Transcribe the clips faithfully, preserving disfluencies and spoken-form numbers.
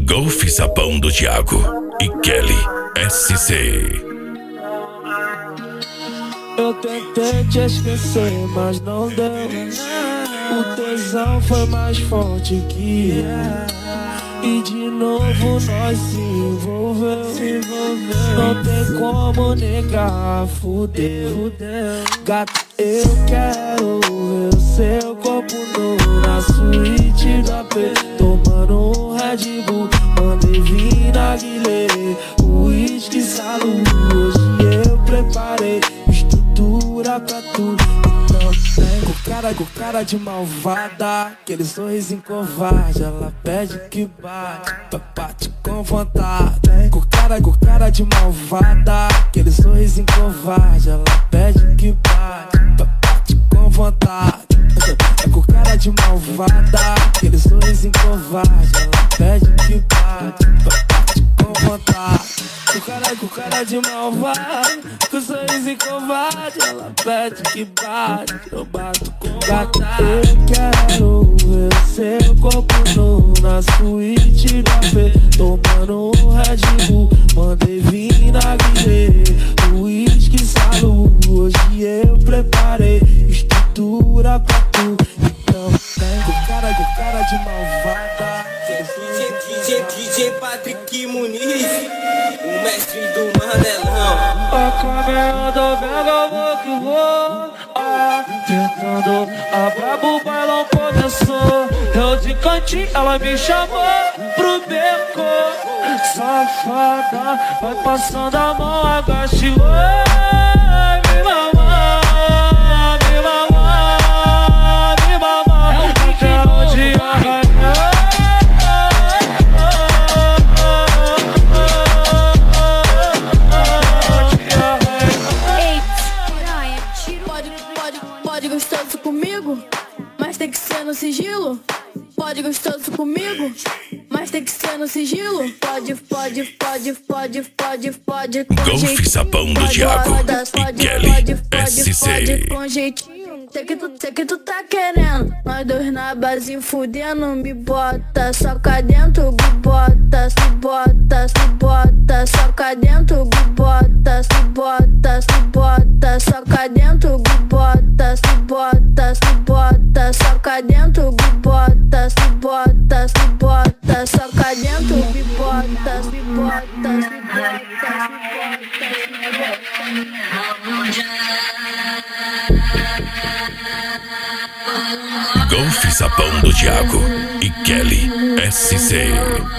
Golf Sapão do Thiago e Kelly S C. Eu tentei te esquecer, mas não deu. O tesão foi mais forte que eu, e de novo nós se envolveu. Não tem como negar, fudeu. Gato, eu quero ver seu corpo nu na suíte da P, tomando um Red Bull. Mandei vir na Guilherme, uísque salu. Hoje eu preparei estrutura pra tudo. Então vem com cara, com cara de malvada, aquele sorrisinho covarde. Ela pede que bate, bate com vontade. Vem com cara, com cara de malvada, aquele sorrisinho covarde. Ela pede que bate, bate com vontade. É com cara de malvada, aquele sorrisinho covarde. Ela pede que bate, bate com vontade. Com cara, com cara de malvado, com sorriso covarde. Ela pede que bate, eu bato com vontade. Eu quero ver seu corpo nu na suíte da P, tomando um Red Bull. Mandei vir na Guilherme, uísque salu. Hoje eu preparei estrutura pra tu. Então vem com cara, com cara de malvada. D J, D J Patrick Muniz, o mestre do Mandelão. A caminhada vendo eu vou que vou, ah, tentando a brabo, o bailão começou. Eu de cantinho, ela me chamou pro beco. Safada, vai passando a mão, agache, oi, me mamar, me mamar, me mamar. Até onde arranhar. Pode gostoso comigo, mas tem que ser no sigilo. Pode gostoso comigo, mas tem que ser no sigilo. Pode, pode, pode, pode, pode, pode com Golf jeitinho. Sapão do Pode, Thiago pode, e pode, Kelly pode, pode, S C. pode com jeitinho. Sei que tu, sei que tu tá querendo, nós dois na base fudendo. Me bota, soca dentro, me bota, se bota, se bota, soca dentro, me bota, se bota, se bota, soca dentro, me bota, se bota, se bota, soca dentro, me bota, se bota, se bota, soca dentro, me bota, se bota, se bota, Golf Sapão do Thiago e Kelly S C.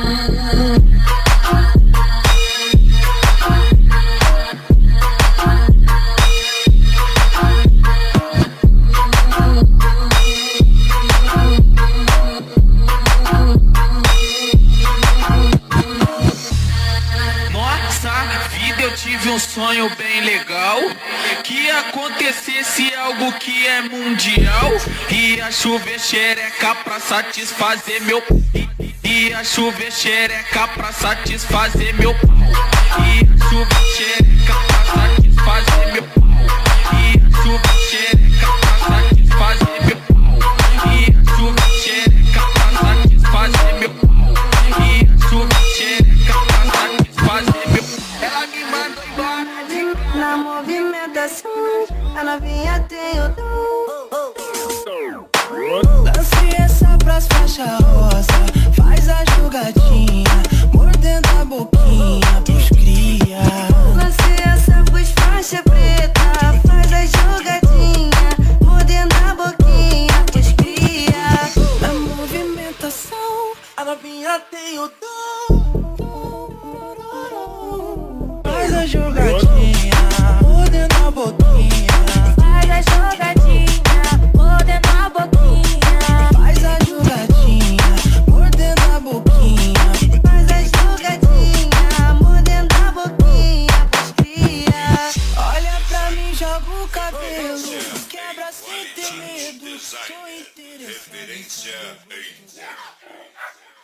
Eu tive um sonho bem legal, que acontecesse algo que é mundial. Ia chover xereca pra satisfazer meu pau. Ia chover xereca pra satisfazer meu pau. Ia chover xereca pra satisfazer meu pau. Ia chover xereca pra satisfazer meu pau. Ia chover xereca pra satisfazer meu pau. Ia chover xereca pra satisfazer meu pau. Ela me mandou embora na movimentação, a novinha tem o dom. Lance essa pras faixa rosa, faz a jogadinha, mordendo a boquinha pros cria. Lance essa pros faixa preta, faz a jogadinha, mordendo a boquinha pros cria. Na movimentação, a novinha tem o dom. Faz a jogadinha, mordendo a boquinha. Faz a jogadinha, mordendo a boquinha. Faz a jogadinha, mordendo a boquinha. Faz a jogadinha, mordendo a boquinha. Cria. Olha pra mim, joga o cabelo, quebra sem ter medo. Tô interessado.